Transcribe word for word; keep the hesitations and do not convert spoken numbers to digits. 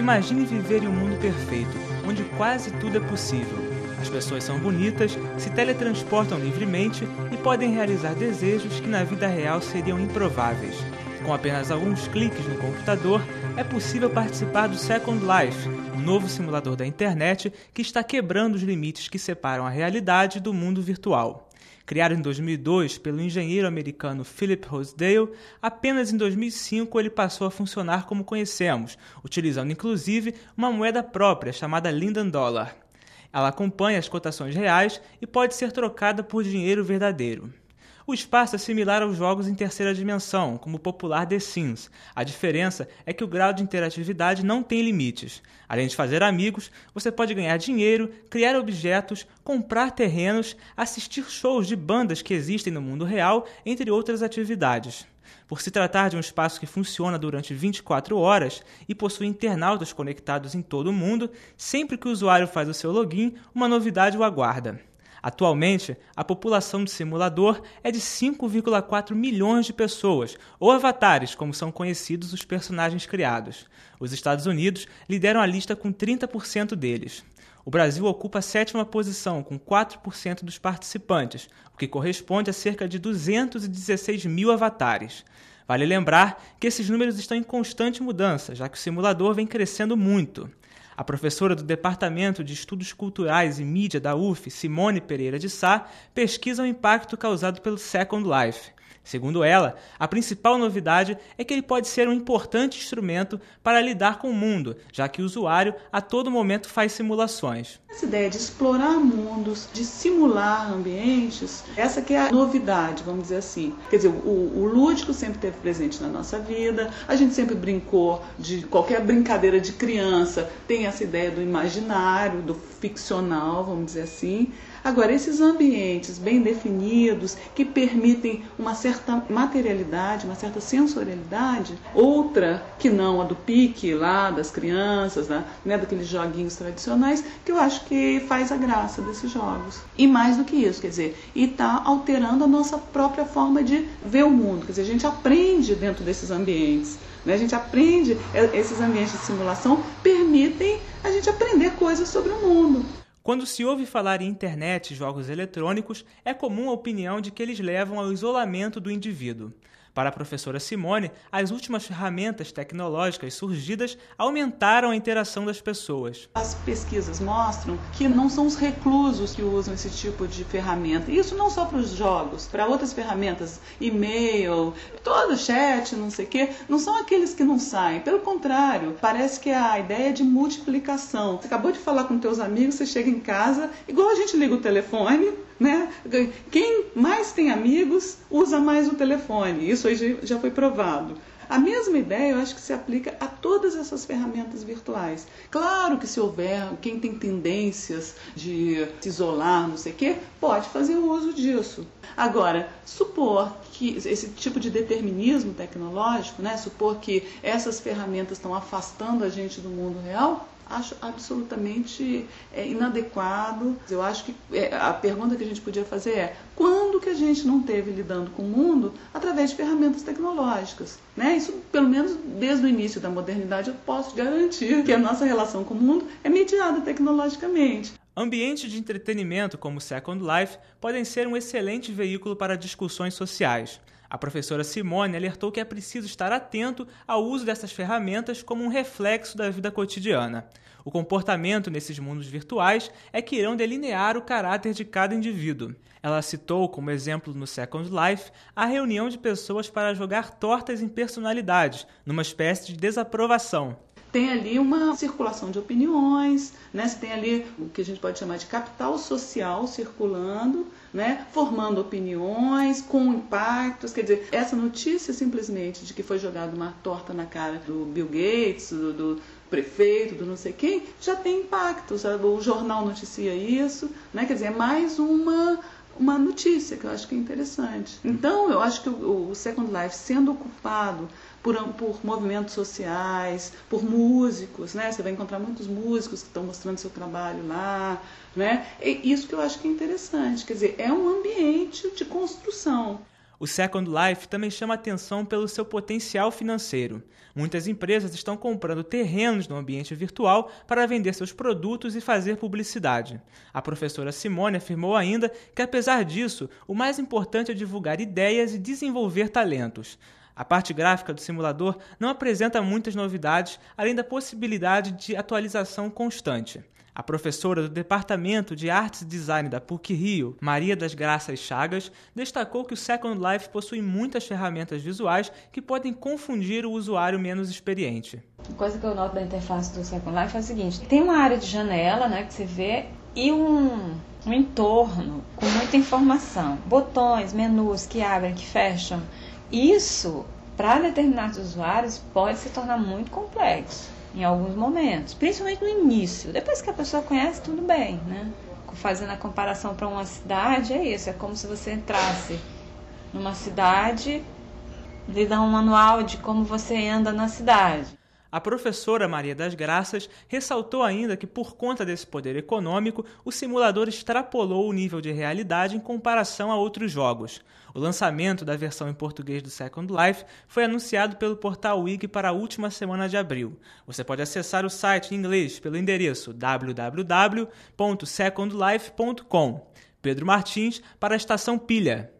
Imagine viver em um mundo perfeito, onde quase tudo é possível. As pessoas são bonitas, se teletransportam livremente e podem realizar desejos que na vida real seriam improváveis. Com apenas alguns cliques no computador, é possível participar do Second Life, um novo simulador da internet que está quebrando os limites que separam a realidade do mundo virtual. Criado em dois mil e dois pelo engenheiro americano Philip Rosedale, apenas em dois mil e cinco ele passou a funcionar como conhecemos, utilizando inclusive uma moeda própria chamada Linden Dollar. Ela acompanha as cotações reais e pode ser trocada por dinheiro verdadeiro. O espaço é similar aos jogos em terceira dimensão, como o popular The Sims. A diferença é que o grau de interatividade não tem limites. Além de fazer amigos, você pode ganhar dinheiro, criar objetos, comprar terrenos, assistir shows de bandas que existem no mundo real, entre outras atividades. Por se tratar de um espaço que funciona durante vinte e quatro horas e possui internautas conectados em todo o mundo, sempre que o usuário faz o seu login, uma novidade o aguarda. Atualmente, a população do simulador é de cinco vírgula quatro milhões de pessoas, ou avatares, como são conhecidos os personagens criados. Os Estados Unidos lideram a lista com trinta por cento deles. O Brasil ocupa a sétima posição, com quatro por cento dos participantes, o que corresponde a cerca de duzentos e dezesseis mil avatares. Vale lembrar que esses números estão em constante mudança, já que o simulador vem crescendo muito. A professora do Departamento de Estudos Culturais e Mídia da U F, Simone Pereira de Sá, pesquisa o impacto causado pelo Second Life. Segundo ela, a principal novidade é que ele pode ser um importante instrumento para lidar com o mundo, já que o usuário a todo momento faz simulações. Essa ideia de explorar mundos, de simular ambientes, essa que é a novidade, vamos dizer assim. Quer dizer, o, o lúdico sempre esteve presente na nossa vida, a gente sempre brincou de qualquer brincadeira de criança, tem essa ideia do imaginário, do ficcional, vamos dizer assim. Agora, esses ambientes bem definidos, que permitem uma certa materialidade, uma certa sensorialidade, outra que não a do pique lá das crianças, né, daqueles joguinhos tradicionais, que eu acho que faz a graça desses jogos. E mais do que isso, quer dizer, e está alterando a nossa própria forma de ver o mundo. Quer dizer, a gente aprende dentro desses ambientes. Né? A gente aprende, esses ambientes de simulação permitem a gente aprender coisas sobre o mundo. Quando se ouve falar em internet e jogos eletrônicos, é comum a opinião de que eles levam ao isolamento do indivíduo. Para a professora Simone, as últimas ferramentas tecnológicas surgidas aumentaram a interação das pessoas. As pesquisas mostram que não são os reclusos que usam esse tipo de ferramenta. Isso não só para os jogos, para outras ferramentas, e-mail, todo chat, não sei o quê, não são aqueles que não saem. Pelo contrário, parece que a ideia é de multiplicação. Você acabou de falar com teus amigos, você chega em casa, igual a gente liga o telefone, né? Quem mais tem amigos usa mais o telefone. Isso aí já foi provado. A mesma ideia eu acho que se aplica a todas essas ferramentas virtuais. Claro que se houver quem tem tendências de se isolar, não sei o quê, pode fazer o uso disso. Agora, supor que esse tipo de determinismo tecnológico, né, supor que essas ferramentas estão afastando a gente do mundo real, acho absolutamente é, inadequado. Eu acho que é, a pergunta que a gente podia fazer é: quando que a gente não teve lidando com o mundo através de ferramentas tecnológicas? Né? Isso, pelo menos desde o início da modernidade, eu posso garantir que a nossa relação com o mundo é mediada tecnologicamente. Ambientes de entretenimento como o Second Life podem ser um excelente veículo para discussões sociais. A professora Simone alertou que é preciso estar atento ao uso dessas ferramentas como um reflexo da vida cotidiana. O comportamento nesses mundos virtuais é que irão delinear o caráter de cada indivíduo. Ela citou como exemplo no Second Life a reunião de pessoas para jogar tortas em personalidades, numa espécie de desaprovação. Tem ali uma circulação de opiniões, né? Você tem ali o que a gente pode chamar de capital social circulando, né? Formando opiniões, com impactos. Quer dizer, essa notícia simplesmente de que foi jogada uma torta na cara do Bill Gates, do, do prefeito, do não sei quem, já tem impactos. O jornal noticia isso, né? Quer dizer, é mais uma... uma notícia que eu acho que é interessante. Então, eu acho que o, o Second Life, sendo ocupado por, por movimentos sociais, por músicos, né? Você vai encontrar muitos músicos que estão mostrando seu trabalho lá, né? E isso que eu acho que é interessante. Quer dizer, é um ambiente de construção. O Second Life também chama atenção pelo seu potencial financeiro. Muitas empresas estão comprando terrenos no ambiente virtual para vender seus produtos e fazer publicidade. A professora Simone afirmou ainda que, apesar disso, o mais importante é divulgar ideias e desenvolver talentos. A parte gráfica do simulador não apresenta muitas novidades, além da possibilidade de atualização constante. A professora do Departamento de Artes e Design da P U C-Rio, Maria das Graças Chagas, destacou que o Second Life possui muitas ferramentas visuais que podem confundir o usuário menos experiente. Uma coisa que eu noto da interface do Second Life é o seguinte: tem uma área de janela, né, que você vê, e um, um entorno com muita informação. Botões, menus que abrem, que fecham. Isso, para determinados usuários, pode se tornar muito complexo em alguns momentos, principalmente no início. Depois que a pessoa conhece, tudo bem, né? Fazendo a comparação para uma cidade, é isso. É como se você entrasse numa cidade, lhe dá um manual de como você anda na cidade. A professora Maria das Graças ressaltou ainda que, por conta desse poder econômico, o simulador extrapolou o nível de realidade em comparação a outros jogos. O lançamento da versão em português do Second Life foi anunciado pelo portal Wiki para a última semana de abril. Você pode acessar o site em inglês pelo endereço w w w ponto second life ponto com. Pedro Martins para a Estação Pilha.